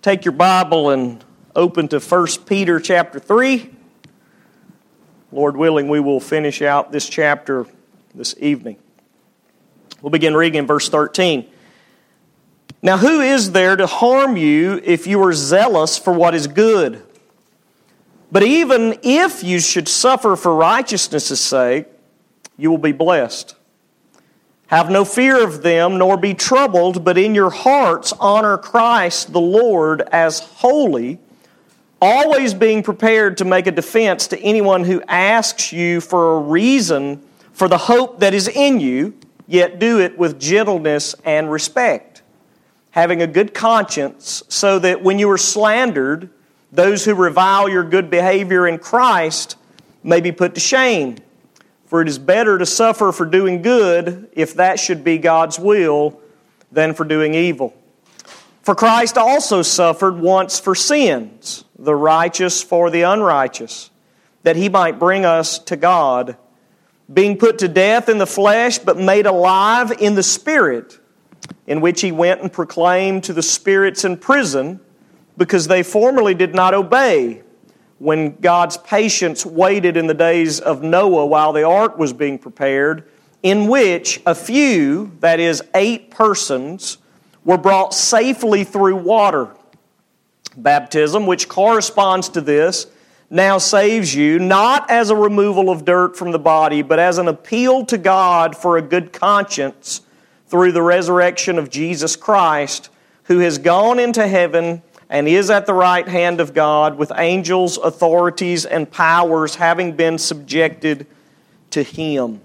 take your Bible and open to 1 Peter chapter 3. Lord willing, we will finish out this chapter this evening. We'll begin reading in verse 13. Now who is there to harm you if you are zealous for what is good? But even if you should suffer for righteousness' sake, you will be blessed. Have no fear of them, nor be troubled, but in your hearts honor Christ the Lord as holy, always being prepared to make a defense to anyone who asks you for a reason for the hope that is in you, yet do it with gentleness and respect, having a good conscience, so that when you are slandered, those who revile your good behavior in Christ may be put to shame. For it is better to suffer for doing good, if that should be God's will, than for doing evil. For Christ also suffered once for sins, the righteous for the unrighteous, that He might bring us to God, being put to death in the flesh, but made alive in the Spirit, in which He went and proclaimed to the spirits in prison, because they formerly did not obey, when God's patience waited in the days of Noah while the ark was being prepared, in which a few, that is 8 persons, were brought safely through water. Baptism, which corresponds to this, now saves you, not as a removal of dirt from the body, but as an appeal to God for a good conscience through the resurrection of Jesus Christ, who has gone into heaven and is at the right hand of God, with angels, authorities, and powers having been subjected to Him.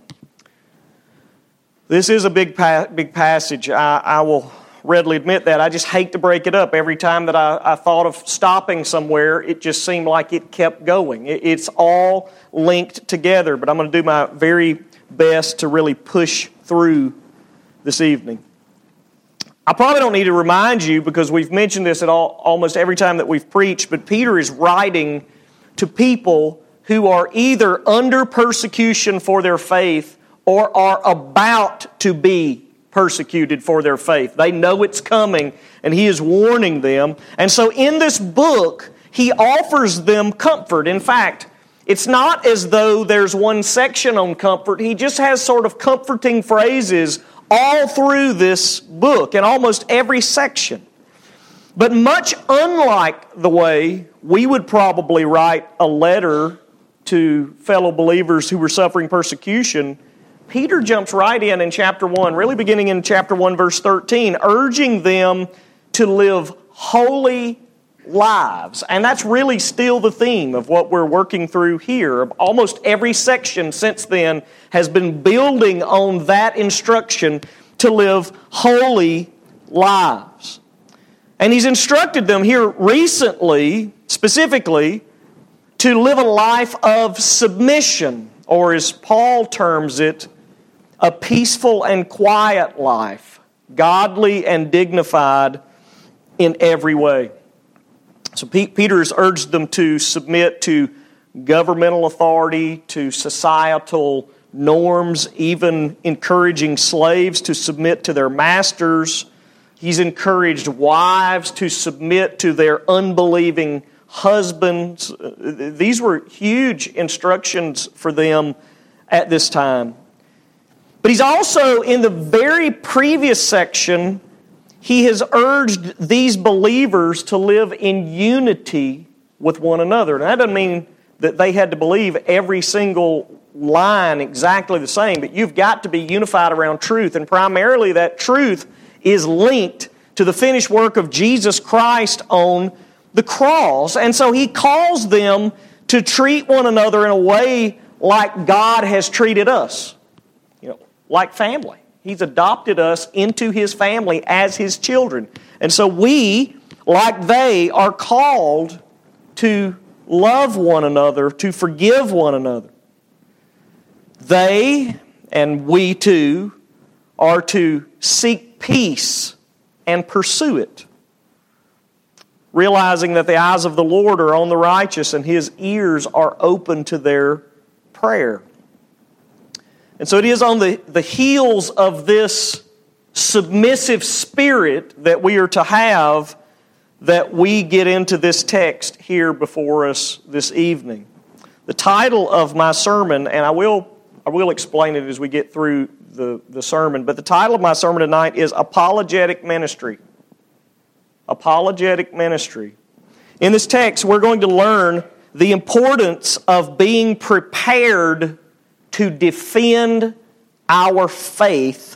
This is a big passage. I will readily admit that. I just hate to break it up. Every time that I thought of stopping somewhere, it just seemed like it kept going. It's all linked together, but I'm going to do my very best to really push through this evening. I probably don't need to remind you, because we've mentioned this at almost every time that we've preached, but Peter is writing to people who are either under persecution for their faith or are about to be persecuted for their faith. They know it's coming, and he is warning them. And so in this book, he offers them comfort. In fact, it's not as though there's one section on comfort. He just has sort of comforting phrases all through this book, in almost every section. But much unlike the way we would probably write a letter to fellow believers who were suffering persecution, Peter jumps right in chapter 1, really beginning in chapter 1, verse 13, urging them to live holy lives. And that's really still the theme of what we're working through here. Almost every section since then has been building on that instruction to live holy lives. And he's instructed them here recently, specifically, to live a life of submission, or as Paul terms it, a peaceful and quiet life, godly and dignified in every way. So Peter has urged them to submit to governmental authority, to societal norms, even encouraging slaves to submit to their masters. He's encouraged wives to submit to their unbelieving husbands. These were huge instructions for them at this time. But he's also, in the very previous section, he has urged these believers to live in unity with one another. And that doesn't mean that they had to believe every single line exactly the same, but you've got to be unified around truth. And primarily that truth is linked to the finished work of Jesus Christ on the cross. And so he calls them to treat one another in a way like God has treated us, like family. He's adopted us into His family as His children. And so we, like they, are called to love one another, to forgive one another. They, and we too, are to seek peace and pursue it, realizing that the eyes of the Lord are on the righteous and His ears are open to their prayer. And so it is on the heels of this submissive spirit that we are to have that we get into this text here before us this evening. The title of my sermon, and I will explain it as we get through the sermon, but the title of my sermon tonight is Apologetic Ministry. Apologetic Ministry. In this text, we're going to learn the importance of being prepared to defend our faith,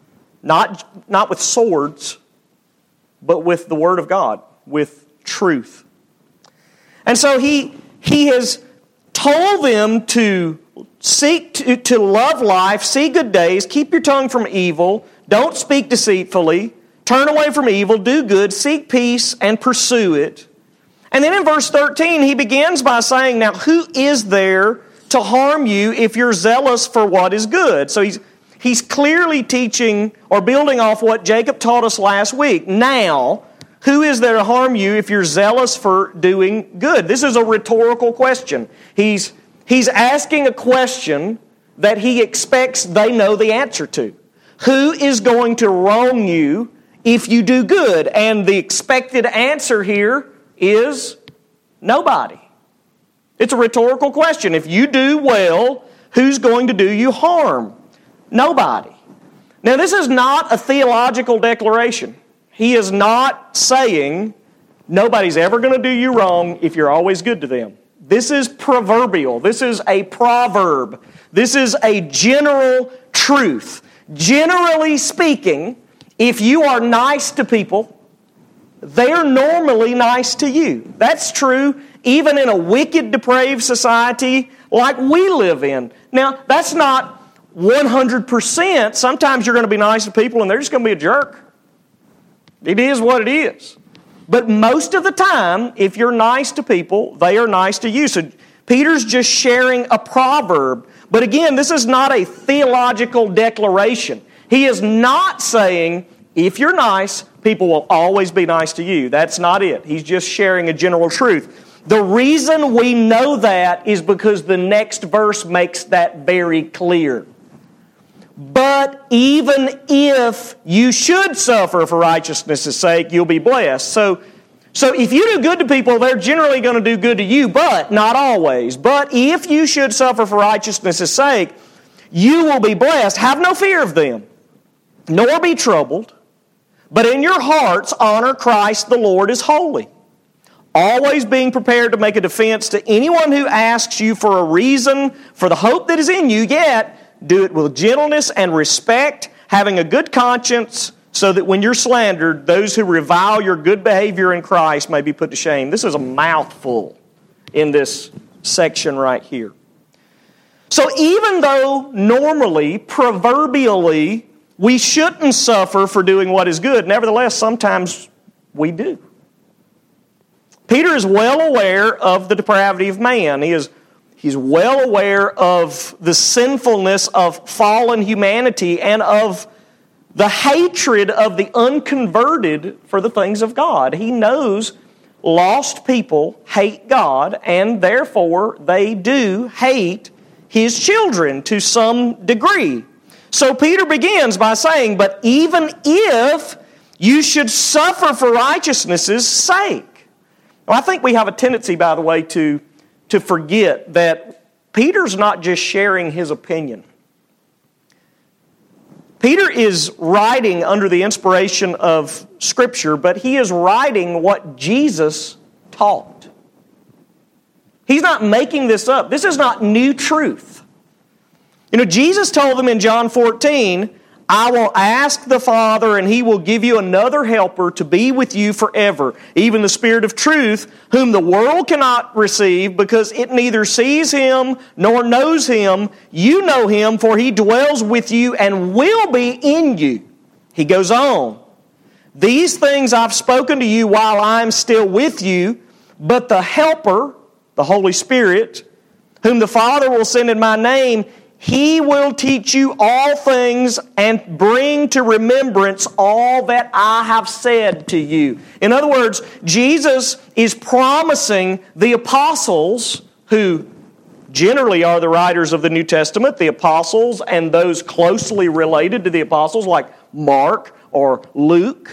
not with swords, but with the Word of God, with truth. And so he has told them to seek to love life, see good days, keep your tongue from evil, don't speak deceitfully, turn away from evil, do good, seek peace, and pursue it. And then in verse 13, he begins by saying, now who is there to harm you if you're zealous for what is good? So he's clearly teaching or building off what Jacob taught us last week. Now, who is there to harm you if you're zealous for doing good? This is a rhetorical question. He's asking a question that he expects they know the answer to. Who is going to wrong you if you do good? And the expected answer here is nobody. It's a rhetorical question. If you do well, who's going to do you harm? Nobody. Now, this is not a theological declaration. He is not saying nobody's ever going to do you wrong if you're always good to them. This is proverbial. This is a proverb. This is a general truth. Generally speaking, if you are nice to people, they're normally nice to you. That's true even in a wicked, depraved society like we live in. Now, that's not 100%. Sometimes you're going to be nice to people and they're just going to be a jerk. It is what it is. But most of the time, if you're nice to people, they are nice to you. So Peter's just sharing a proverb. But again, this is not a theological declaration. He is not saying, if you're nice, people will always be nice to you. That's not it. He's just sharing a general truth. The reason we know that is because the next verse makes that very clear. But even if you should suffer for righteousness' sake, you'll be blessed. So if you do good to people, they're generally going to do good to you, but not always. But if you should suffer for righteousness' sake, you will be blessed. Have no fear of them, nor be troubled. But in your hearts, honor Christ the Lord as holy, always being prepared to make a defense to anyone who asks you for a reason for the hope that is in you, yet do it with gentleness and respect, having a good conscience, so that when you're slandered, those who revile your good behavior in Christ may be put to shame. This is a mouthful in this section right here. So even though normally, proverbially, we shouldn't suffer for doing what is good, nevertheless, sometimes we do. Peter is well aware of the depravity of man. He's well aware of the sinfulness of fallen humanity and of the hatred of the unconverted for the things of God. He knows lost people hate God, and therefore they do hate His children to some degree. So Peter begins by saying, but even if you should suffer for righteousness' sake. Well, I think we have a tendency, by the way, to forget that Peter's not just sharing his opinion. Peter is writing under the inspiration of Scripture, but he is writing what Jesus taught. He's not making this up. This is not new truth. You know, Jesus told them in John 14, I will ask the Father, and He will give you another helper to be with you forever, even the Spirit of truth, whom the world cannot receive because it neither sees Him nor knows Him. You know Him, for He dwells with you and will be in you. He goes on. These things I've spoken to you while I'm still with you, but the Helper, the Holy Spirit, whom the Father will send in my name, He will teach you all things and bring to remembrance all that I have said to you. In other words, Jesus is promising the apostles, who generally are the writers of the New Testament, the apostles and those closely related to the apostles like Mark or Luke.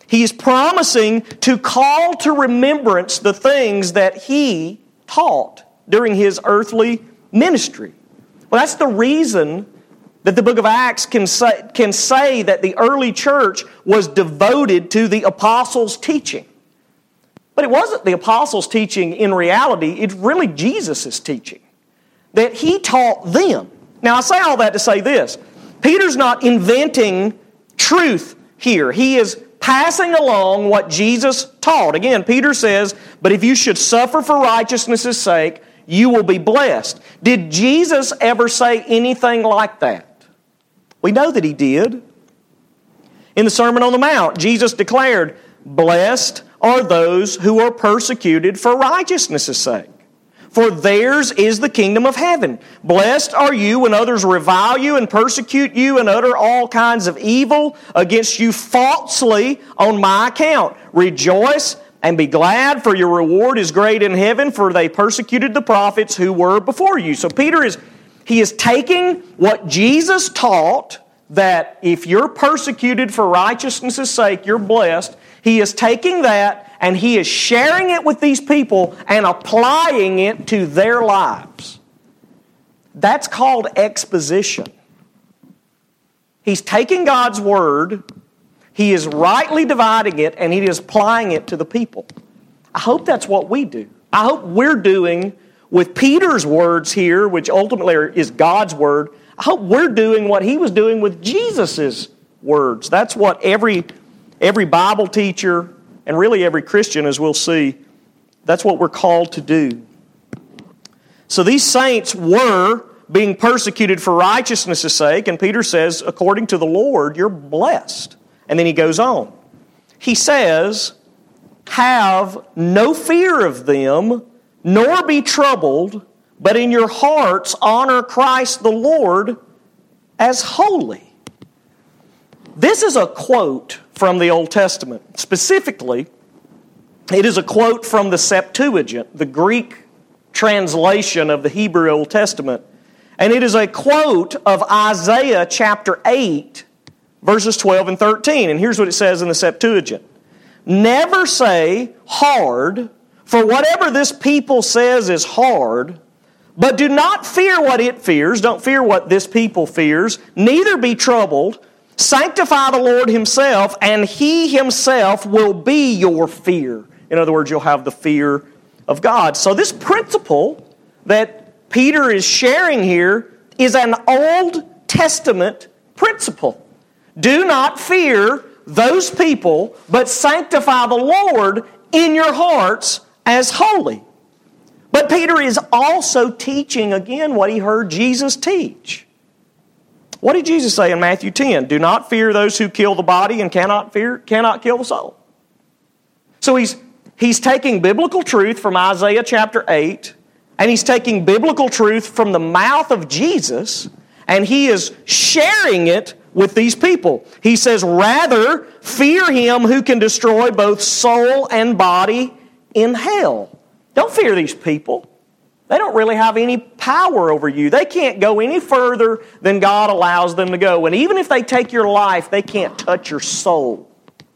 He is promising to call to remembrance the things that He taught during His earthly ministry. Well, that's the reason that the book of Acts can say that the early church was devoted to the apostles' teaching. But it wasn't the apostles' teaching in reality, it's really Jesus' teaching. That He taught them. Now I say all that to say this. Peter's not inventing truth here. He is passing along what Jesus taught. Again, Peter says, but if you should suffer for righteousness' sake, you will be blessed. Did Jesus ever say anything like that? We know that He did. In the Sermon on the Mount, Jesus declared, blessed are those who are persecuted for righteousness' sake, for theirs is the kingdom of heaven. Blessed are you when others revile you and persecute you and utter all kinds of evil against you falsely on my account. Rejoice and be glad, for your reward is great in heaven, for they persecuted the prophets who were before you. So Peter is taking what Jesus taught, that if you're persecuted for righteousness' sake, you're blessed. He is taking that and he is sharing it with these people and applying it to their lives. That's called exposition. He's taking God's Word, He is rightly dividing it, and He is applying it to the people. I hope that's what we do. I hope we're doing with Peter's words here, which ultimately is God's Word. I hope we're doing what he was doing with Jesus' words. That's what every Bible teacher and really every Christian, as we'll see, that's what we're called to do. So these saints were being persecuted for righteousness' sake, and Peter says, according to the Lord, you're blessed. And then he goes on. He says, have no fear of them, nor be troubled, but in your hearts honor Christ the Lord as holy. This is a quote from the Old Testament. Specifically, it is a quote from the Septuagint, the Greek translation of the Hebrew Old Testament. And it is a quote of Isaiah chapter 8, verses 12 and 13. And here's what it says in the Septuagint. Never say hard, for whatever this people says is hard, but do not fear what it fears. Don't fear what this people fears. Neither be troubled. Sanctify the Lord Himself, and He Himself will be your fear. In other words, you'll have the fear of God. So this principle that Peter is sharing here is an Old Testament principle. Do not fear those people, but sanctify the Lord in your hearts as holy. But Peter is also teaching again what he heard Jesus teach. What did Jesus say in Matthew 10? Do not fear those who kill the body and cannot kill the soul. So he's taking biblical truth from Isaiah chapter 8, and he's taking biblical truth from the mouth of Jesus, and he is sharing it with these people. He says, rather fear him who can destroy both soul and body in hell. Don't fear these people. They don't really have any power over you. They can't go any further than God allows them to go. And even if they take your life, they can't touch your soul.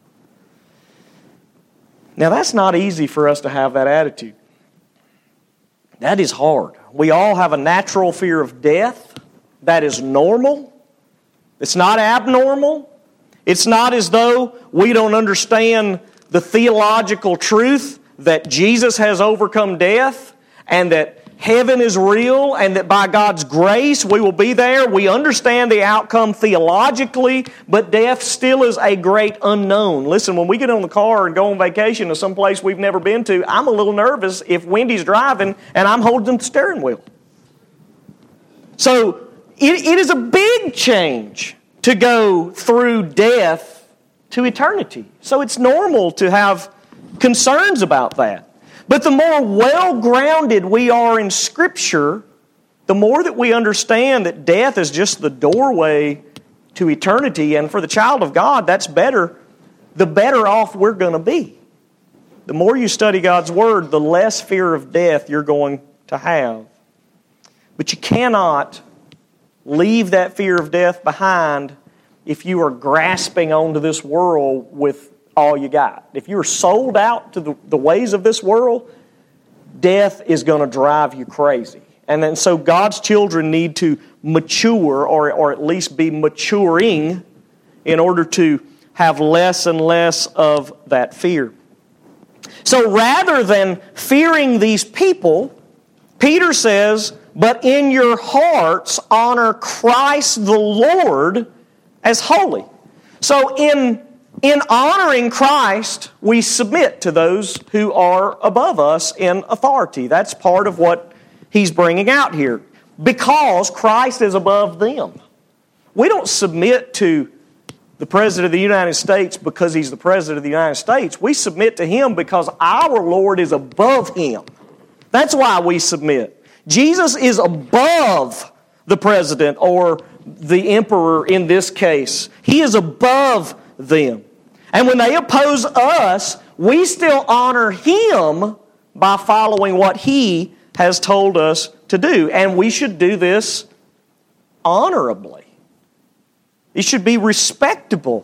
Now that's not easy for us to have that attitude. That is hard. We all have a natural fear of death. That is normal. It's not abnormal. It's not as though we don't understand the theological truth that Jesus has overcome death and that heaven is real and that by God's grace we will be there. We understand the outcome theologically, but death still is a great unknown. Listen, when we get on the car and go on vacation to some place we've never been to, I'm a little nervous if Wendy's driving and I'm holding the steering wheel. So it is a big change to go through death to eternity. So it's normal to have concerns about that. But the more well-grounded we are in Scripture, the more that we understand that death is just the doorway to eternity. And for the child of God, that's better. The better off we're going to be. The more you study God's Word, the less fear of death you're going to have. But you cannot leave that fear of death behind if you are grasping onto this world with all you got. If you're sold out to the ways of this world, death is going to drive you crazy. And then so God's children need to mature, or at least be maturing, in order to have less and less of that fear. So rather than fearing these people, Peter says, but in your hearts honor Christ the Lord as holy. So in honoring Christ, we submit to those who are above us in authority. That's part of what he's bringing out here. Because Christ is above them. We don't submit to the President of the United States because he's the President of the United States. We submit to him because our Lord is above him. That's why we submit. Jesus is above the President or the Emperor in this case. He is above them. And when they oppose us, we still honor him by following what he has told us to do. And we should do this honorably. It should be respectable.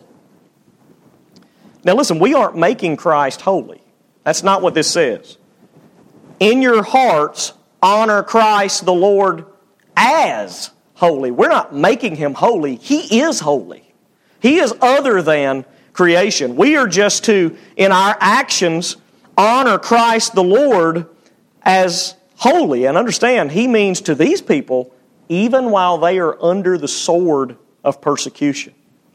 Now listen, we aren't making Christ holy. That's not what this says. In your hearts, honor Christ the Lord as holy. We're not making him holy. He is holy. He is other than creation. We are just to, in our actions, honor Christ the Lord as holy. And understand, he means to these people, even while they are under the sword of persecution.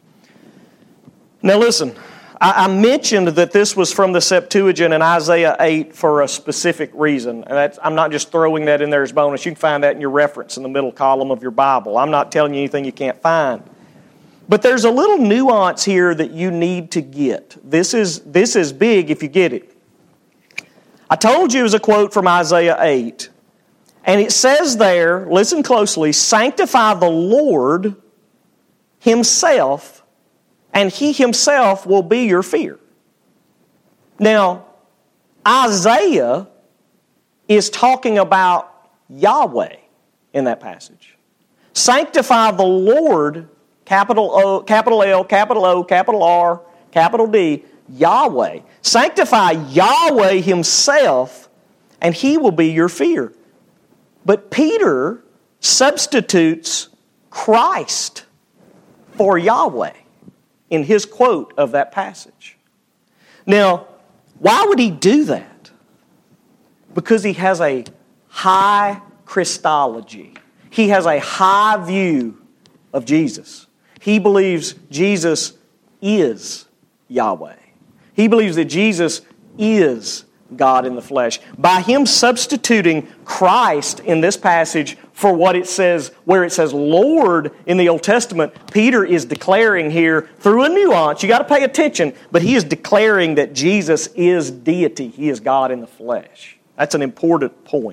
Now listen, I mentioned that this was from the Septuagint in Isaiah 8 for a specific reason. And I'm not just throwing that in there as bonus. You can find that in your reference in the middle column of your Bible. I'm not telling you anything you can't find. But there's a little nuance here that you need to get. This is big if you get it. I told you it was a quote from Isaiah 8. And it says there, listen closely, sanctify the Lord himself, and he himself will be your fear. Now, Isaiah is talking about Yahweh in that passage. Sanctify the Lord, capital O, capital L, capital O, capital R, capital D, Yahweh. Sanctify Yahweh himself, and he will be your fear. But Peter substitutes Christ for Yahweh in his quote of that passage. Now, why would he do that? Because he has a high Christology. He has a high view of Jesus. He believes Jesus is Yahweh. He believes that Jesus is God in the flesh. By him substituting Christ in this passage for what it says, where it says Lord in the Old Testament, Peter is declaring here through a nuance, you got to pay attention, but he is declaring that Jesus is deity. He is God in the flesh. That's an important point.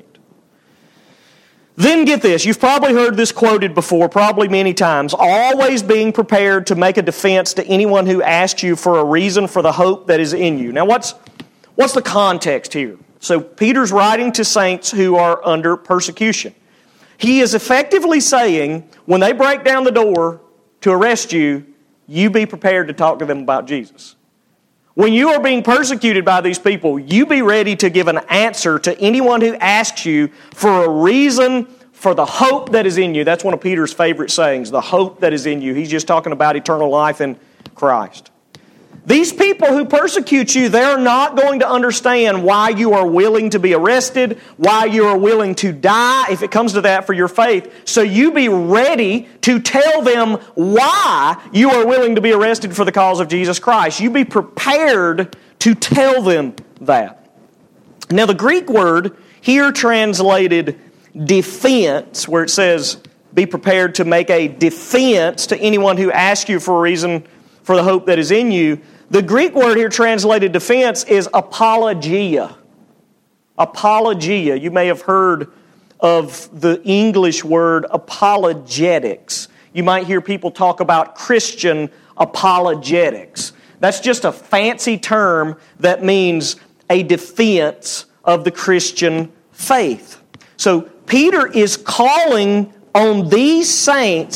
Then get this, you've probably heard this quoted before, probably many times, always being prepared to make a defense to anyone who asks you for a reason for the hope that is in you. Now what's the context here? So Peter's writing to saints who are under persecution. He is effectively saying, when they break down the door to arrest you, you be prepared to talk to them about Jesus. When you are being persecuted by these people, you be ready to give an answer to anyone who asks you for a reason for the hope that is in you. That's one of Peter's favorite sayings, the hope that is in you. He's just talking about eternal life in Christ. These people who persecute you, they're not going to understand why you are willing to be arrested, why you are willing to die, if it comes to that, for your faith. So you be ready to tell them why you are willing to be arrested for the cause of Jesus Christ. You be prepared to tell them that. Now the Greek word here translated defense, where it says be prepared to make a defense to anyone who asks you for a reason for the hope that is in you. The Greek word here translated defense is apologia. Apologia. You may have heard of the English word apologetics. You might hear people talk about Christian apologetics. That's just a fancy term that means a defense of the Christian faith. So Peter is calling on these saints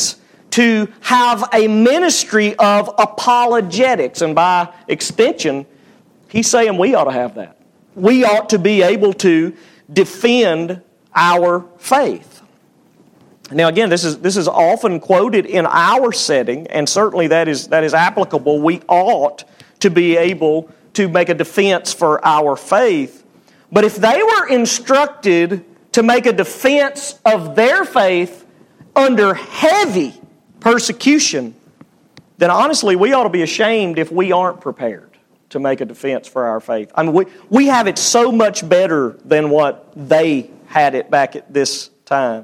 to have a ministry of apologetics. And by extension, he's saying we ought to have that. We ought to be able to defend our faith. Now again, this is often quoted in our setting, and certainly that is applicable. We ought to be able to make a defense for our faith. But if they were instructed to make a defense of their faith under heavy persecution, then honestly we ought to be ashamed if we aren't prepared to make a defense for our faith. I mean, we have it so much better than what they had it back at this time.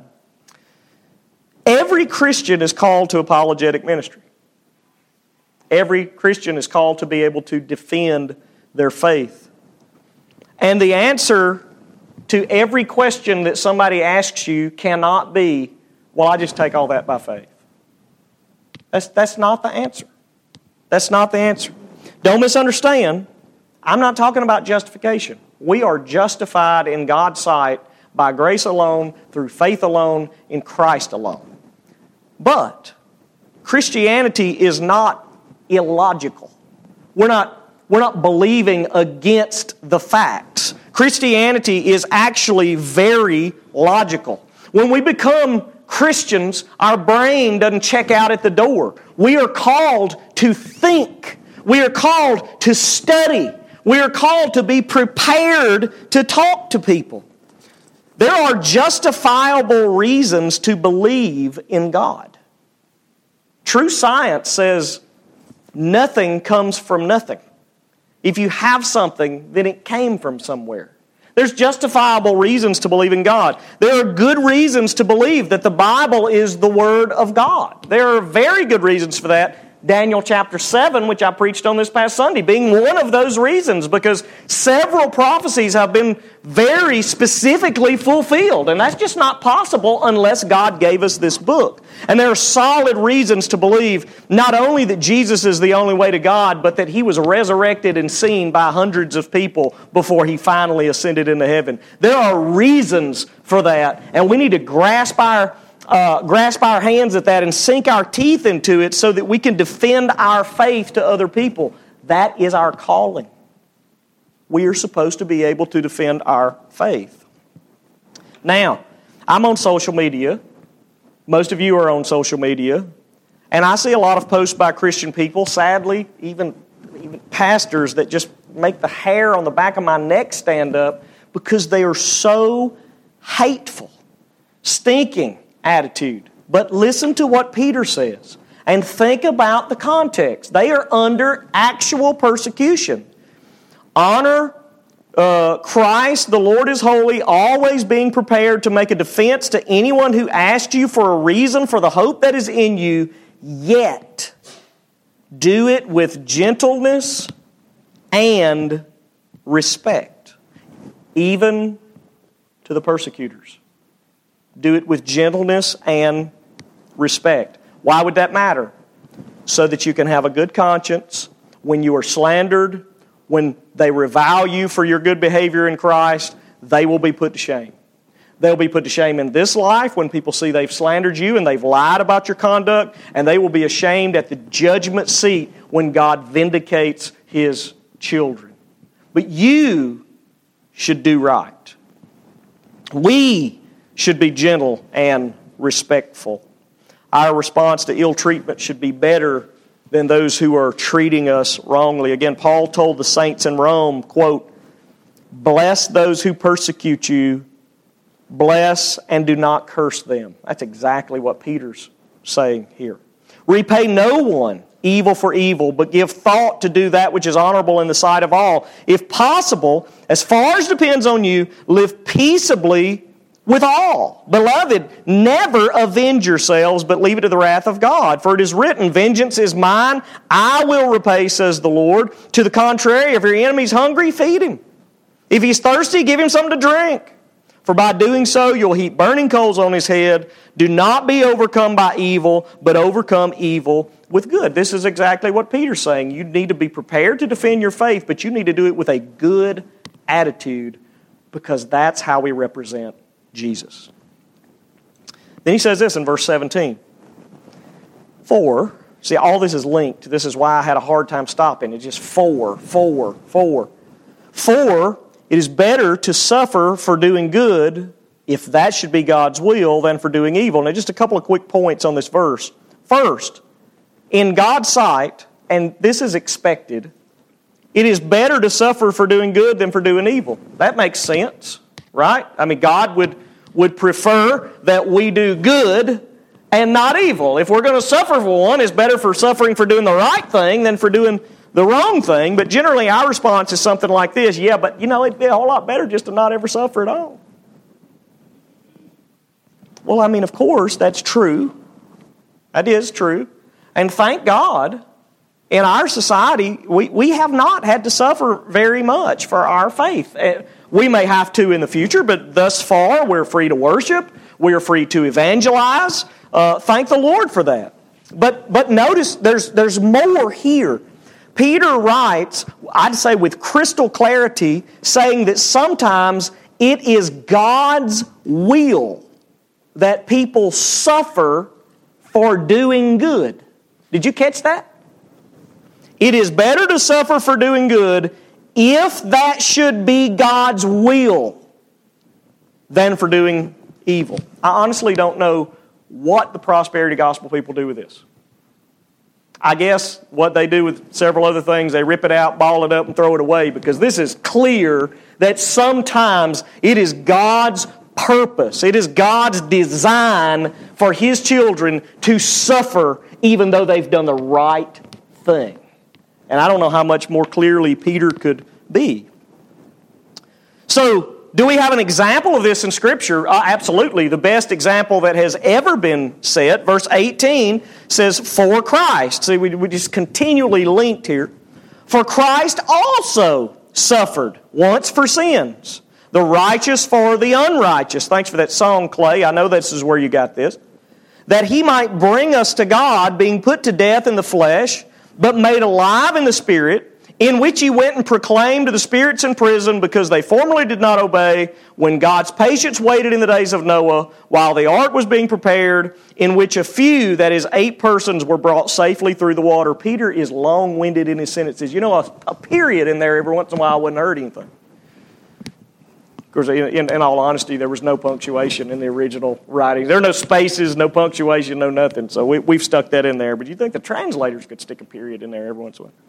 Every Christian is called to apologetic ministry. Every Christian is called to be able to defend their faith. And the answer to every question that somebody asks you cannot be, well, I just take all that by faith. That's not the answer. That's not the answer. Don't misunderstand. I'm not talking about justification. We are justified in God's sight by grace alone, through faith alone, in Christ alone. But Christianity is not illogical. We're not believing against the facts. Christianity is actually very logical. When we become Christians, our brain doesn't check out at the door. We are called to think. We are called to study. We are called to be prepared to talk to people. There are justifiable reasons to believe in God. True science says nothing comes from nothing. If you have something, then it came from somewhere. There's justifiable reasons to believe in God. There are good reasons to believe that the Bible is the Word of God. There are very good reasons for that. Daniel chapter 7, which I preached on this past Sunday, being one of those reasons, because several prophecies have been very specifically fulfilled. And that's just not possible unless God gave us this book. And there are solid reasons to believe not only that Jesus is the only way to God, but that He was resurrected and seen by hundreds of people before He finally ascended into heaven. There are reasons for that, and we need to grasp our hands at that and sink our teeth into it so that we can defend our faith to other people. That is our calling. We are supposed to be able to defend our faith. Now, I'm on social media. Most of you are on social media. And I see a lot of posts by Christian people, sadly, even pastors, that just make the hair on the back of my neck stand up because they are so hateful, stinking attitude. But listen to what Peter says and think about the context. They are under actual persecution. Honor Christ, the Lord is holy, always being prepared to make a defense to anyone who asks you for a reason for the hope that is in you, yet do it with gentleness and respect, even to the persecutors. Do it with gentleness and respect. Why would that matter? So that you can have a good conscience when you are slandered, when they revile you for your good behavior in Christ. They will be put to shame. They'll be put to shame in this life when people see they've slandered you and they've lied about your conduct, and they will be ashamed at the judgment seat when God vindicates His children. But you should do right. We should be gentle and respectful. Our response to ill treatment should be better than those who are treating us wrongly. Again, Paul told the saints in Rome, quote, "Bless those who persecute you, bless and do not curse them." That's exactly what Peter's saying here. Repay no one evil for evil, but give thought to do that which is honorable in the sight of all. If possible, as far as depends on you, live peaceably with all. Beloved, never avenge yourselves, but leave it to the wrath of God. For it is written, "Vengeance is mine, I will repay, says the Lord." To the contrary, if your enemy's hungry, feed him. If he's thirsty, give him something to drink. For by doing so, you'll heap burning coals on his head. Do not be overcome by evil, but overcome evil with good. This is exactly what Peter's saying. You need to be prepared to defend your faith, but you need to do it with a good attitude, because that's how we represent Jesus. Then he says this in verse 17. For, see, all this is linked. This is why I had a hard time stopping. It's just for. For it is better to suffer for doing good, if that should be God's will, than for doing evil. Now, just a couple of quick points on this verse. First, in God's sight, and this is expected, it is better to suffer for doing good than for doing evil. That makes sense, right? I mean, God would prefer that we do good and not evil. If we're going to suffer for one, it's better for suffering for doing the right thing than for doing the wrong thing. But generally our response is something like this: yeah, but it'd be a whole lot better just to not ever suffer at all. Well, I mean, of course, that's true. That is true. And thank God, in our society, we have not had to suffer very much for our faith. We may have to in the future, but thus far we're free to worship. We're free to evangelize. Thank the Lord for that. But notice there's more here. Peter writes, I'd say with crystal clarity, saying that sometimes it is God's will that people suffer for doing good. Did you catch that? It is better to suffer for doing good if that should be God's will than for doing evil. I honestly don't know what the prosperity gospel people do with this. I guess what they do with several other things, they rip it out, ball it up, and throw it away, because this is clear that sometimes it is God's purpose, it is God's design for His children to suffer even though they've done the right thing. And I don't know how much more clearly Peter could be. So, do we have an example of this in Scripture? Absolutely. The best example that has ever been set, verse 18, says, for Christ. See, we just continually linked here. For Christ also suffered once for sins, the righteous for the unrighteous. Thanks for that song, Clay. I know this is where you got this. That He might bring us to God, being put to death in the flesh, but made alive in the Spirit, in which He went and proclaimed to the spirits in prison, because they formerly did not obey, when God's patience waited in the days of Noah, while the ark was being prepared, in which a few, that is 8 persons, were brought safely through the water. Peter is long-winded in his sentences. A period in there every once in a while wouldn't hurt anything. Of course, in all honesty, there was no punctuation in the original writings. There are no spaces, no punctuation, no nothing. So we've stuck that in there. But you think the translators could stick a period in there every once in a while.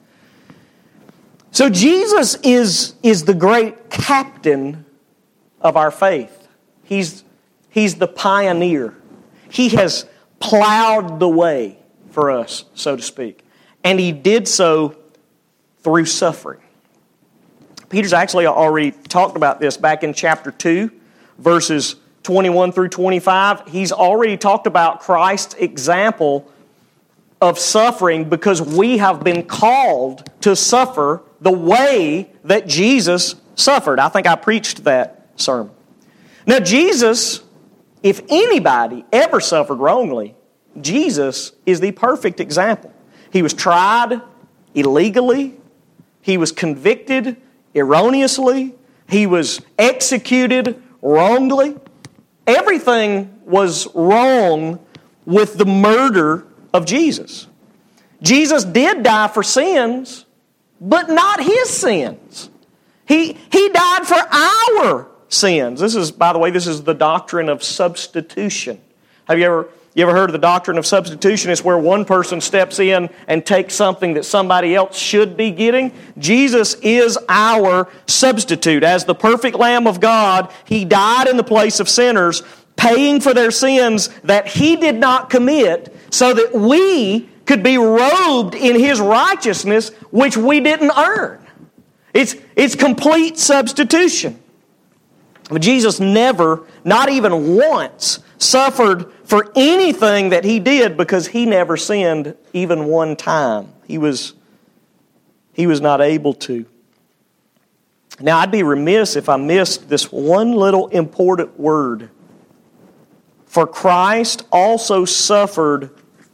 So Jesus is the great captain of our faith. He's the pioneer. He has plowed the way for us, so to speak. And He did so through suffering. Peter's actually already talked about this back in chapter 2, verses 21 through 25. He's already talked about Christ's example of suffering, because we have been called to suffer the way that Jesus suffered. I think I preached that sermon. Now, Jesus, if anybody ever suffered wrongly, Jesus is the perfect example. He was tried illegally. He was convicted erroneously. He was executed wrongly. Everything was wrong with the murder of Jesus. Jesus did die for sins, but not His sins. He died for our sins. This is, by the way, this is the doctrine of substitution. Have you ever heard of the doctrine of substitution? It's where one person steps in and takes something that somebody else should be getting. Jesus is our substitute. As the perfect Lamb of God, He died in the place of sinners, paying for their sins that He did not commit, so that we could be robed in His righteousness, which we didn't earn. It's complete substitution. But Jesus never, not even once, suffered for anything that He did, because He never sinned even one time. He was not able to. Now, I'd be remiss if I missed this one little important word. For Christ also suffered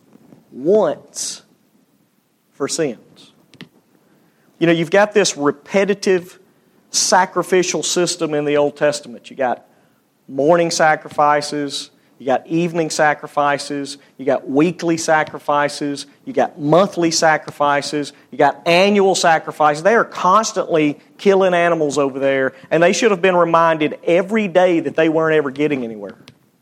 once for sins. You've got this repetitive sacrificial system in the Old Testament. You got morning sacrifices, you got evening sacrifices, you got weekly sacrifices, you got monthly sacrifices, you got annual sacrifices. They are constantly killing animals over there, and they should have been reminded every day that they weren't ever getting anywhere.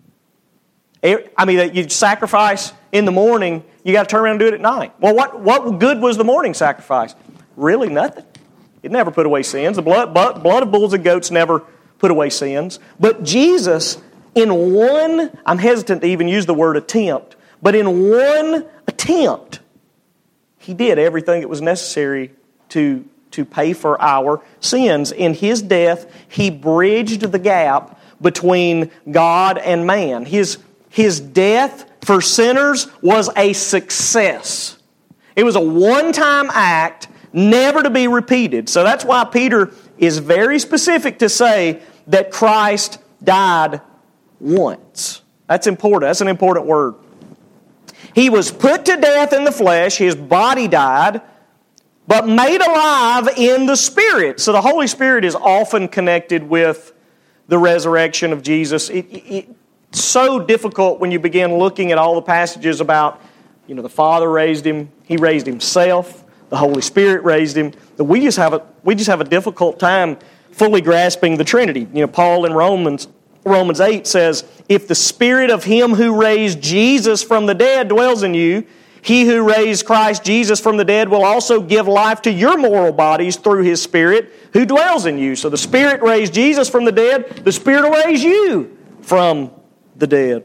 I mean, you sacrifice in the morning, you got to turn around and do it at night. Well, what good was the morning sacrifice? Really nothing. It never put away sins. The blood of bulls and goats never put away sins. But Jesus, in one, I'm hesitant to even use the word attempt, but in one attempt, He did everything that was necessary to pay for our sins. In His death, He bridged the gap between God and man. His death for sinners was a success. It was a one-time act, never to be repeated. So that's why Peter is very specific to say that Christ died once. That's important. That's an important word. He was put to death in the flesh, His body died, but made alive in the Spirit. So the Holy Spirit is often connected with the resurrection of Jesus. It's so difficult when you begin looking at all the passages about, the Father raised Him, He raised Himself, the Holy Spirit raised Him. We just have a difficult time fully grasping the Trinity. Paul in Romans 8 says, if the Spirit of Him who raised Jesus from the dead dwells in you, He who raised Christ Jesus from the dead will also give life to your mortal bodies through His Spirit who dwells in you. So the Spirit raised Jesus from the dead, the Spirit will raise you from the dead.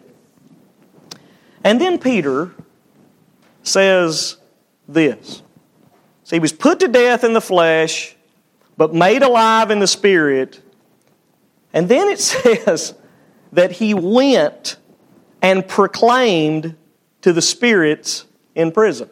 And then Peter says this. So He was put to death in the flesh, but made alive in the Spirit. And then it says that He went and proclaimed to the spirits in prison.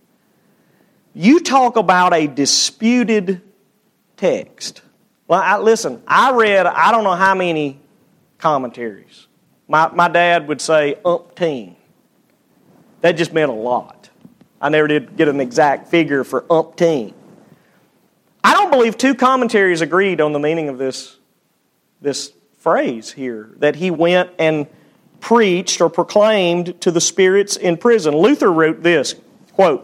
You talk about a disputed text. Well, I read I don't know how many commentaries. My dad would say umpteen. That just meant a lot. I never did get an exact figure for umpteen. I don't believe two commentaries agreed on the meaning of this phrase here, that He went and preached or proclaimed to the spirits in prison. Luther wrote this, quote,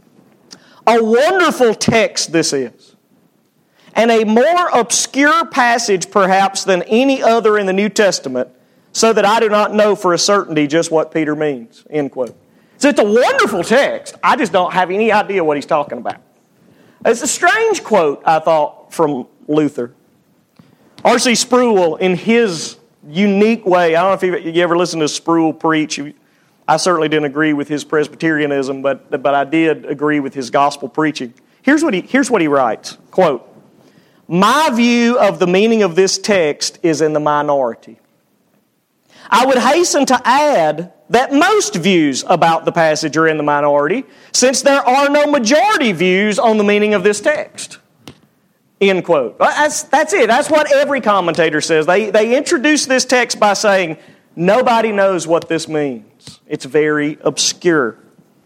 "A wonderful text this is, and a more obscure passage perhaps than any other in the New Testament, so that I do not know for a certainty just what Peter means," end quote. So it's a wonderful text. I just don't have any idea what he's talking about. It's a strange quote, I thought, from Luther. R.C. Sproul, in his unique way, I don't know if you ever listened to Sproul preach. I certainly didn't agree with his Presbyterianism, but I did agree with his gospel preaching. Here's what he writes, quote, "My view of the meaning of this text is in the minority. I would hasten to add that most views about the passage are in the minority, since there are no majority views on the meaning of this text." End quote. That's it. That's what every commentator says. They introduce this text by saying, nobody knows what this means. It's very obscure.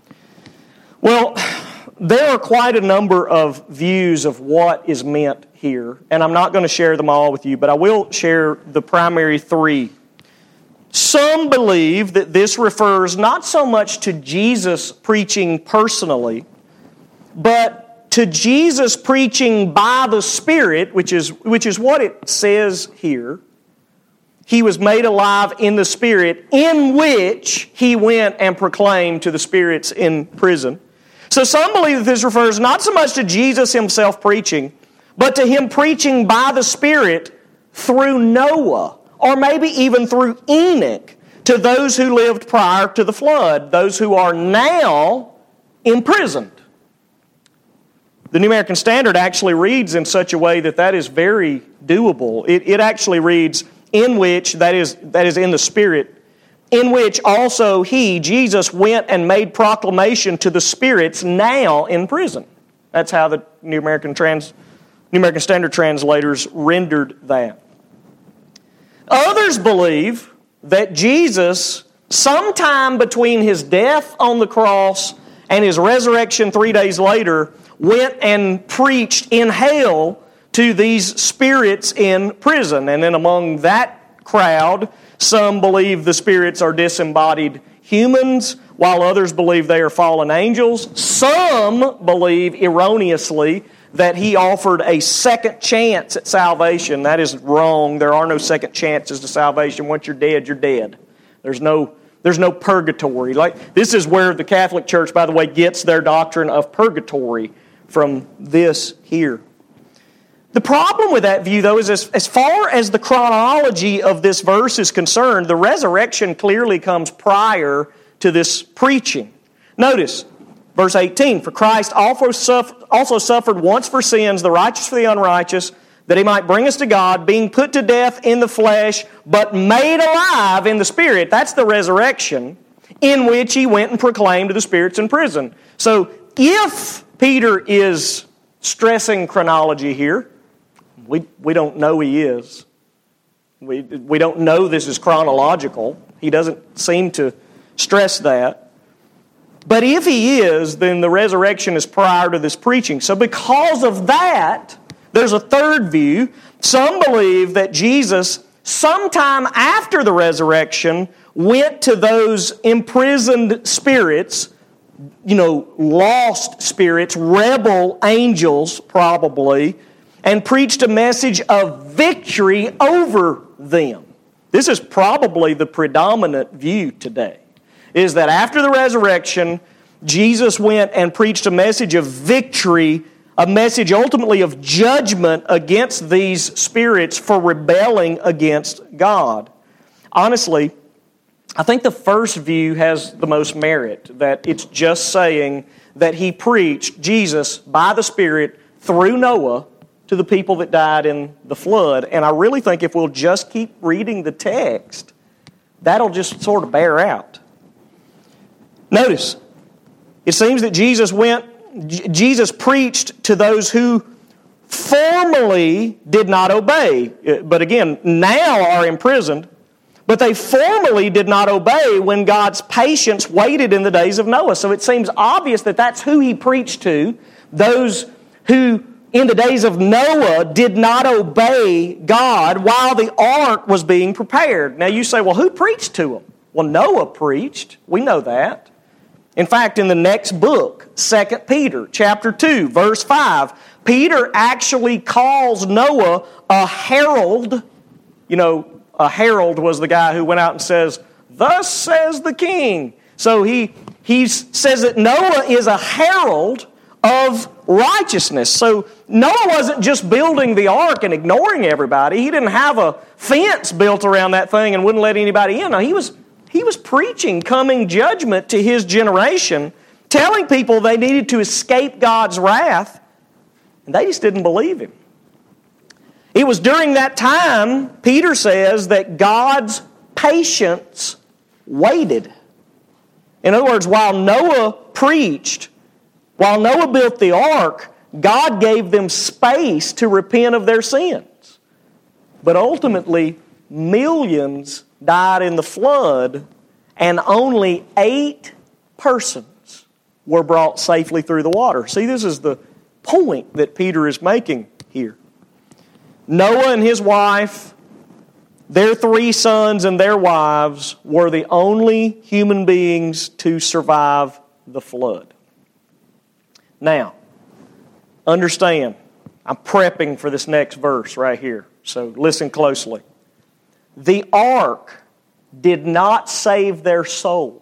Well, there are quite a number of views of what is meant here, and I'm not going to share them all with you, but I will share the primary three. Some believe that this refers not so much to Jesus preaching personally, but to Jesus preaching by the Spirit, which is what it says here. He was made alive in the Spirit, in which He went and proclaimed to the spirits in prison. So some believe that this refers not so much to Jesus Himself preaching, but to Him preaching by the Spirit through Noah, or maybe even through Enoch, to those who lived prior to the flood, those who are now imprisoned. The New American Standard actually reads in such a way that is very doable. It actually reads, in which, that is in the Spirit, in which also He, Jesus, went and made proclamation to the spirits now in prison. That's how the New American Standard translators rendered that. Others believe that Jesus, sometime between His death on the cross and His resurrection 3 days later, went and preached in hell to these spirits in prison. And then among that crowd, Some believe the spirits are disembodied humans, while others believe they are fallen angels. Some believe erroneously that he offered a second chance at salvation. That is wrong. There are no second chances to salvation. Once you're dead, you're dead. There's no purgatory. This is where the Catholic Church, by the way, gets their doctrine of purgatory from this here. The problem with that view, though, is as far as the chronology of this verse is concerned, the resurrection clearly comes prior to this preaching. Notice, verse 18, "For Christ also suffered once for sins, the righteous for the unrighteous, that He might bring us to God, being put to death in the flesh, but made alive in the Spirit." That's the resurrection, "in which He went and proclaimed to the spirits in prison." So, if Peter is stressing chronology here, we don't know he is. We don't know this is chronological. He doesn't seem to stress that. But if he is, then the resurrection is prior to this preaching. So because of that, there's a third view. Some believe that Jesus, sometime after the resurrection, went to those imprisoned spirits, lost spirits, rebel angels probably, and preached a message of victory over them. This is probably the predominant view today, is that after the resurrection, Jesus went and preached a message of victory, a message ultimately of judgment against these spirits for rebelling against God. Honestly, I think the first view has the most merit, that it's just saying that He preached, Jesus, by the Spirit, through Noah, to the people that died in the flood. And I really think if we'll just keep reading the text, that'll just sort of bear out. Notice, it seems that Jesus preached to those who formerly did not obey, but again, now are imprisoned, but they formerly did not obey when God's patience waited in the days of Noah. So it seems obvious that that's who He preached to, those who in the days of Noah did not obey God while the ark was being prepared. Now you say, well, who preached to them? Well, Noah preached. We know that. In fact, in the next book, 2 Peter chapter 2, verse 5, Peter actually calls Noah a herald. A herald was the guy who went out and says, "Thus says the king." So he says that Noah is a herald of righteousness. So Noah wasn't just building the ark and ignoring everybody. He didn't have a fence built around that thing and wouldn't let anybody in. No, he was preaching coming judgment to his generation, telling people they needed to escape God's wrath, and they just didn't believe him. It was during that time, Peter says, that God's patience waited. In other words, while Noah preached, while Noah built the ark, God gave them space to repent of their sins. But ultimately, millions died in the flood, and only 8 persons were brought safely through the water. See, this is the point that Peter is making here. Noah and his wife, their 3 sons and their wives were the only human beings to survive the flood. Now, understand, I'm prepping for this next verse right here, so listen closely. The ark did not save their soul.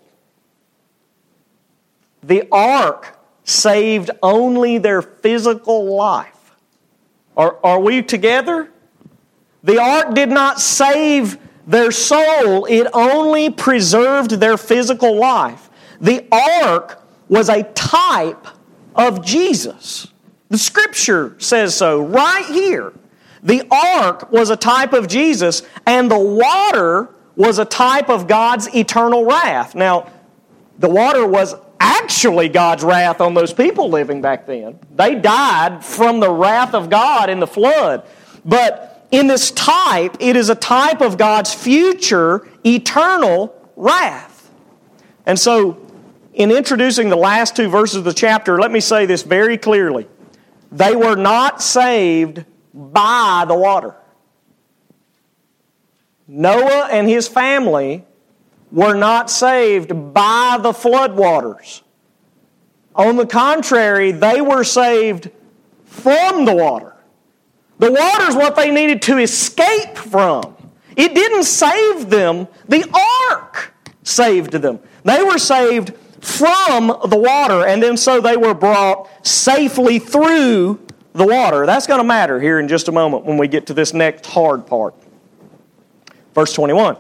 The ark saved only their physical life. Are we together? The ark did not save their soul. It only preserved their physical life. The ark was a type of Jesus. The Scripture says so right here. The ark was a type of Jesus, and the water was a type of God's eternal wrath. Now, the water was actually God's wrath on those people living back then. They died from the wrath of God in the flood. But in this type, it is a type of God's future eternal wrath. And so, in introducing the last 2 verses of the chapter, let me say this very clearly. They were not saved by the water. Noah and his family were not saved by the floodwaters. On the contrary, they were saved from the water. The water is what they needed to escape from. It didn't save them. The ark saved them. They were saved from the water, and then so they were brought safely through the water. That's going to matter here in just a moment when we get to this next hard part. Verse 21.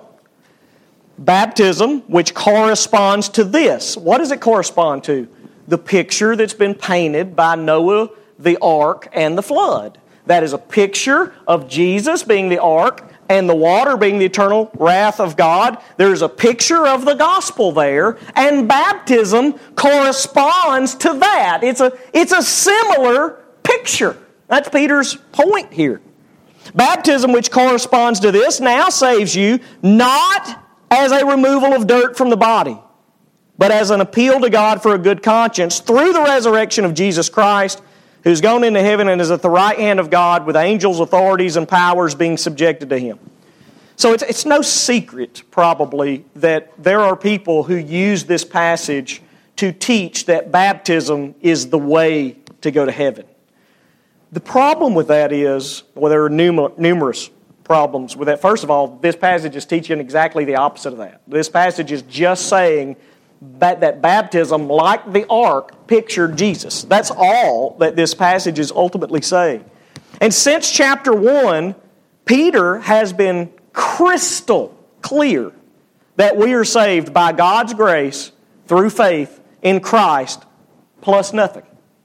Baptism, which corresponds to this. What does it correspond to? The picture that's been painted by Noah, the ark, and the flood. That is a picture of Jesus being the ark and the water being the eternal wrath of God. There's a picture of the gospel there, and baptism corresponds to that. It's a similar picture. That's Peter's point here. Baptism, which corresponds to this, now saves you not as a removal of dirt from the body, but as an appeal to God for a good conscience through the resurrection of Jesus Christ, who's gone into heaven and is at the right hand of God with angels, authorities, and powers being subjected to Him. So it's no secret, probably, that there are people who use this passage to teach that baptism is the way to go to heaven. The problem with that is, well, there are numerous problems with that. First of all, this passage is teaching exactly the opposite of that. This passage is just saying that baptism, like the ark, pictured Jesus. That's all that this passage is ultimately saying. And since chapter 1, Peter has been crystal clear that we are saved by God's grace through faith in Christ plus nothing.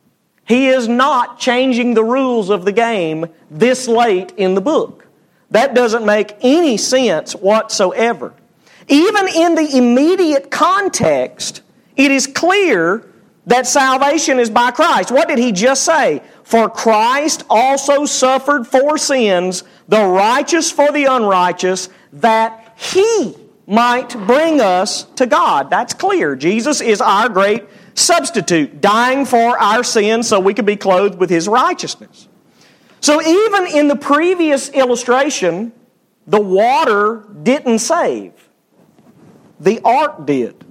He is not changing the rules of the game this late in the book. That doesn't make any sense whatsoever. Even in the immediate context, it is clear that salvation is by Christ. What did he just say? For Christ also suffered for sins, the righteous for the unrighteous, that He might bring us to God. That's clear. Jesus is our great substitute, dying for our sins so we could be clothed with His righteousness. So even in the previous illustration, the water didn't save. The ark did.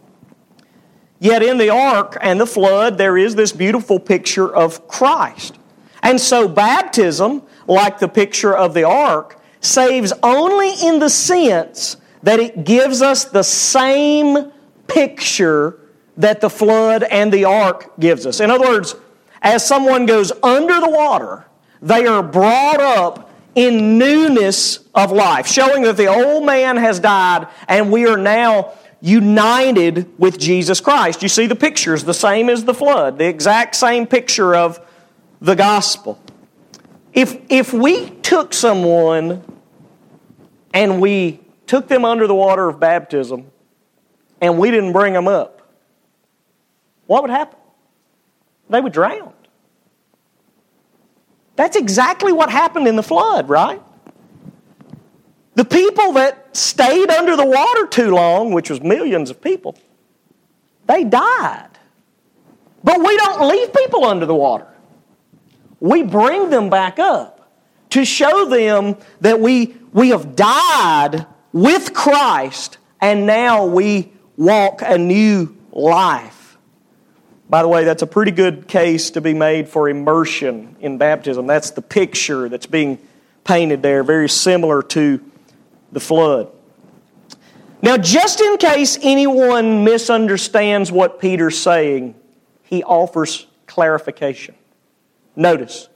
Yet in the ark and the flood, there is this beautiful picture of Christ. And so baptism, like the picture of the ark, saves only in the sense that it gives us the same picture that the flood and the ark gives us. In other words, as someone goes under the water, they are brought up in newness of life, showing that the old man has died and we are now united with Jesus Christ. You see the picture is the same as the flood, the exact same picture of the gospel. If we took someone and we took them under the water of baptism and we didn't bring them up, what would happen? They would drown. That's exactly what happened in the flood, right? The people that stayed under the water too long, which was millions of people, they died. But we don't leave people under the water. We bring them back up to show them that we have died with Christ and now we walk a new life. By the way, that's a pretty good case to be made for immersion in baptism. That's the picture that's being painted there, very similar to the flood. Now, just in case anyone misunderstands what Peter's saying, he offers clarification. Notice,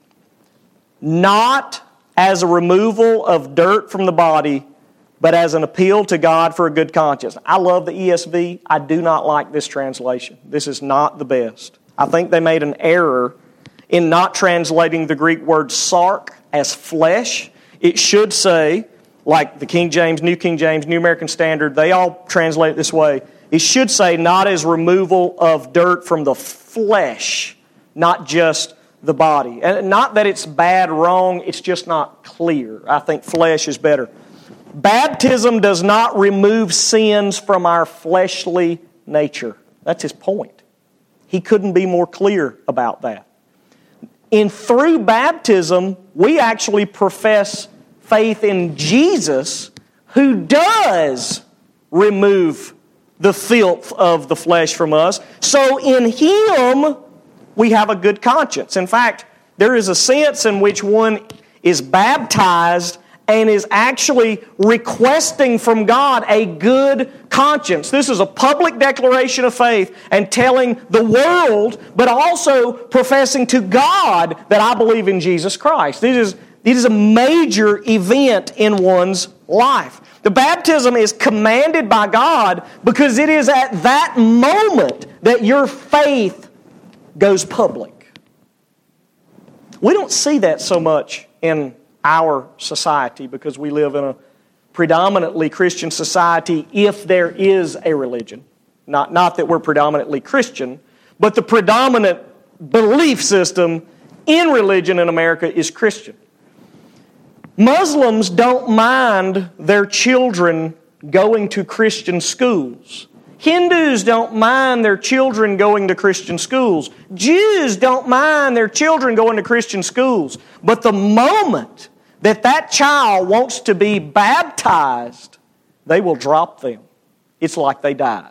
not as a removal of dirt from the body, but as an appeal to God for a good conscience. I love the ESV. I do not like this translation. This is not the best. I think they made an error in not translating the Greek word sark as flesh. It should say, like the King James, New King James, New American Standard, they all translate it this way. It should say not as removal of dirt from the flesh, not just the body. And not that it's bad, wrong, it's just not clear. I think flesh is better. Baptism does not remove sins from our fleshly nature. That's his point. He couldn't be more clear about that. Through baptism, we actually profess faith in Jesus, who does remove the filth of the flesh from us. So in Him, we have a good conscience. In fact, there is a sense in which one is baptized and is actually requesting from God a good conscience. This is a public declaration of faith and telling the world, but also professing to God that I believe in Jesus Christ. It is a major event in one's life. The baptism is commanded by God because it is at that moment that your faith goes public. We don't see that so much in our society because we live in a predominantly Christian society if there is a religion. Not that we're predominantly Christian, but the predominant belief system in religion in America is Christian. Muslims don't mind their children going to Christian schools. Hindus don't mind their children going to Christian schools. Jews don't mind their children going to Christian schools. But the moment that child wants to be baptized, they will drop them. It's like they died.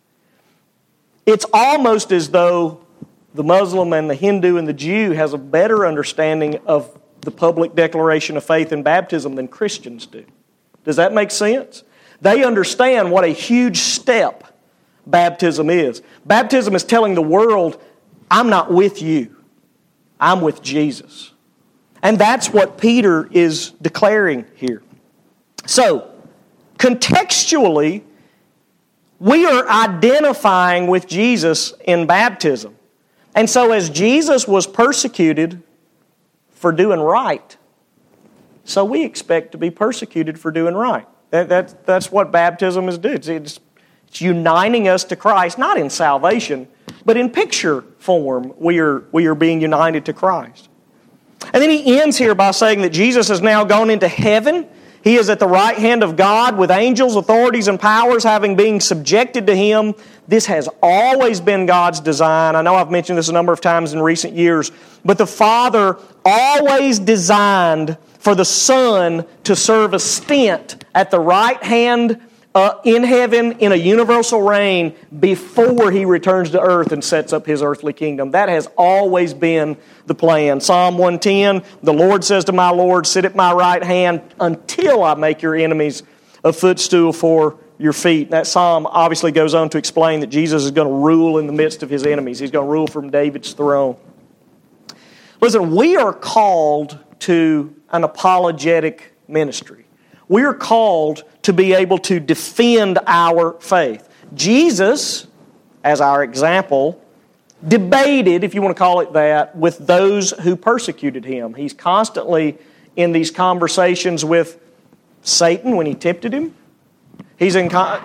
It's almost as though the Muslim and the Hindu and the Jew has a better understanding of the public declaration of faith and baptism than Christians do. Does that make sense? They understand what a huge step baptism is. Baptism is telling the world, I'm not with you. I'm with Jesus. And that's what Peter is declaring here. So, contextually, we are identifying with Jesus in baptism. And so as Jesus was persecuted for doing right, so we expect to be persecuted for doing right. That's what baptism is doing. It's uniting us to Christ, not in salvation, but in picture form, we are being united to Christ. And then he ends here by saying that Jesus has now gone into heaven. He is at the right hand of God with angels, authorities, and powers having been subjected to Him. This has always been God's design. I know I've mentioned this a number of times in recent years, but the Father always designed for the Son to serve a stint at the right hand in heaven in a universal reign before He returns to earth and sets up His earthly kingdom. That has always been the plan. Psalm 110, the Lord says to my Lord, sit at my right hand until I make your enemies a footstool for your feet. That psalm obviously goes on to explain that Jesus is going to rule in the midst of His enemies. He's going to rule from David's throne. Listen, we are called to an apologetic ministry. We are called to be able to defend our faith. Jesus, as our example, debated, if you want to call it that, with those who persecuted Him. He's constantly in these conversations with Satan when he tempted Him. He's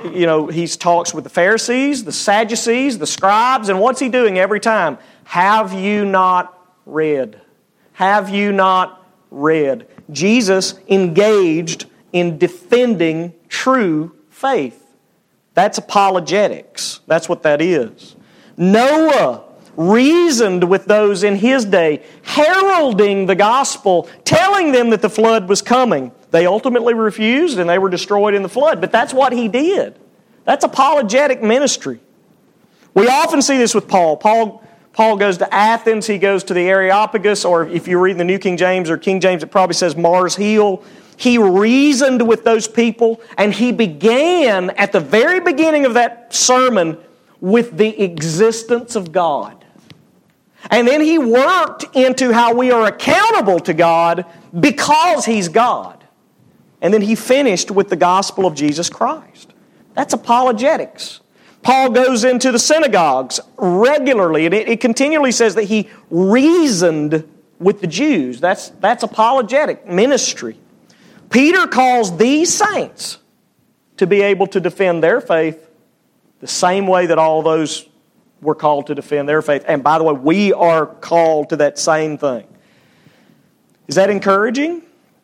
talks with the Pharisees, the Sadducees, the scribes, and what's He doing every time? Have you not read? Have you not read? Jesus engaged in defending true faith. That's apologetics. That's what that is. Noah reasoned with those in his day, heralding the gospel, telling them that the flood was coming. They ultimately refused and they were destroyed in the flood, but that's what he did. That's apologetic ministry. We often see this with Paul. Paul goes to Athens, he goes to the Areopagus, or if you read the New King James or King James, it probably says Mars Hill. He reasoned with those people, and he began at the very beginning of that sermon with the existence of God. And then he worked into how we are accountable to God because He's God. And then he finished with the gospel of Jesus Christ. That's apologetics. Paul goes into the synagogues regularly, and it continually says that he reasoned with the Jews. That's apologetic ministry. Peter calls these saints to be able to defend their faith the same way that all those were called to defend their faith. And by the way, we are called to that same thing. Is that encouraging?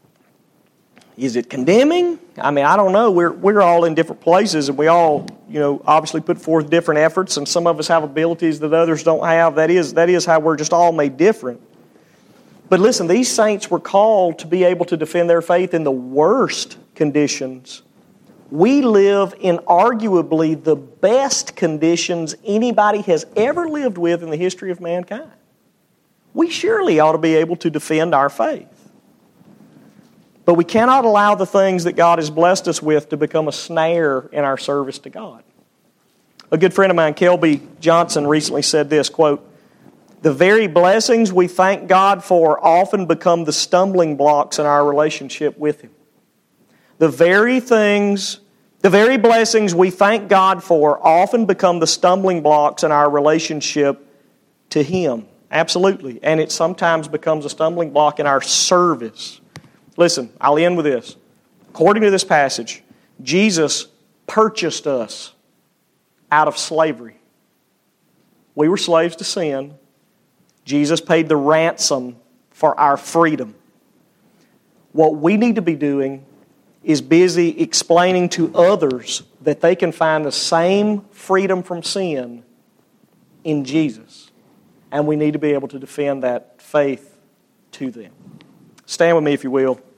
Is it condemning? I mean, I don't know. We're all in different places, and we all, obviously put forth different efforts, and some of us have abilities that others don't have. That is how we're just all made different. But listen, these saints were called to be able to defend their faith in the worst conditions. We live in arguably the best conditions anybody has ever lived with in the history of mankind. We surely ought to be able to defend our faith. But we cannot allow the things that God has blessed us with to become a snare in our service to God. A good friend of mine, Kelby Johnson, recently said this, quote, "The very blessings we thank God for often become the stumbling blocks in our relationship with Him. The very blessings we thank God for often become the stumbling blocks in our relationship to Him." Absolutely. And it sometimes becomes a stumbling block in our service. Listen, I'll end with this. According to this passage, Jesus purchased us out of slavery. We were slaves to sin. Jesus paid the ransom for our freedom. What we need to be doing is busy explaining to others that they can find the same freedom from sin in Jesus. And we need to be able to defend that faith to them. Stand with me if you will.